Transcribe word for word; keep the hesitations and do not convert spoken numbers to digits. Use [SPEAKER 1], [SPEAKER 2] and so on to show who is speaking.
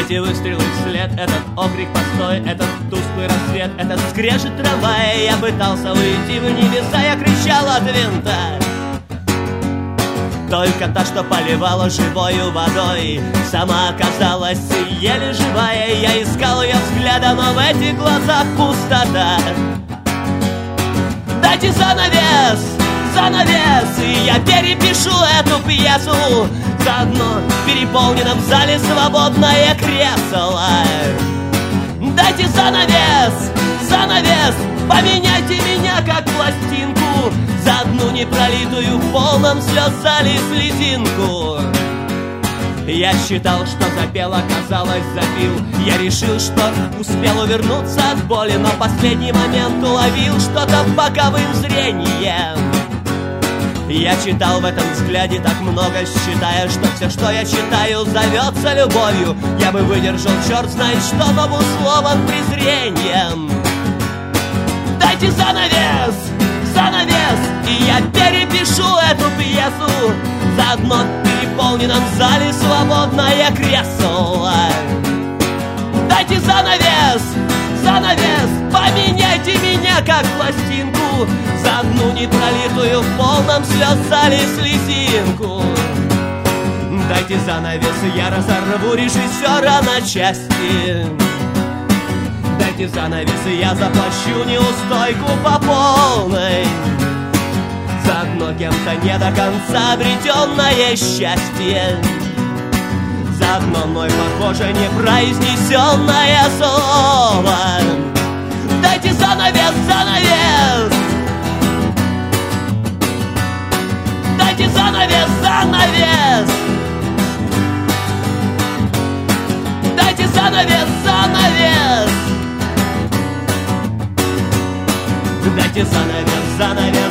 [SPEAKER 1] Эти выстрелы вслед, этот окрик постой, этот тусклый рассвет, этот скрежет трамвая. Я пытался уйти в небеса, я кричал от винта. Только та, что поливала живою водой, сама оказалась еле живая. Я искал ее взглядом, но в этих глазах пустота. Дайте занавес, занавес, и я перепишу эту пьесу. Заодно в переполненном зале свободное кресло. Дайте занавес, занавес, поменяйте меня как пластинку, за одну непролитую в полном слез зале слезинку. Я считал, что запел, оказалось запил. Я решил, что успел увернуться от боли, но в последний момент уловил что-то боковым зрением. Я читал в этом взгляде так много, считая, что все, что я читаю, зовется любовью. Я бы выдержал черт знает что, но был словом презрением. Дайте занавес, занавес, и я перепишу эту пьесу. Заодно в переполненном зале свободное кресло. Дайте занавес, занавес, поменяйте меня как пластинку, за одну непролитую в полном слез зале слезинку. Дайте занавес, и я разорву режиссера на части. Дайте занавес, и я заплачу неустойку по полной. Заодно кем-то не до конца обретенное счастье, заодно мной похоже непроизнесенное слово. Дайте занавес, занавес, дайте занавес, занавес, дайте занавес, занавес, дайте занавес, занавес.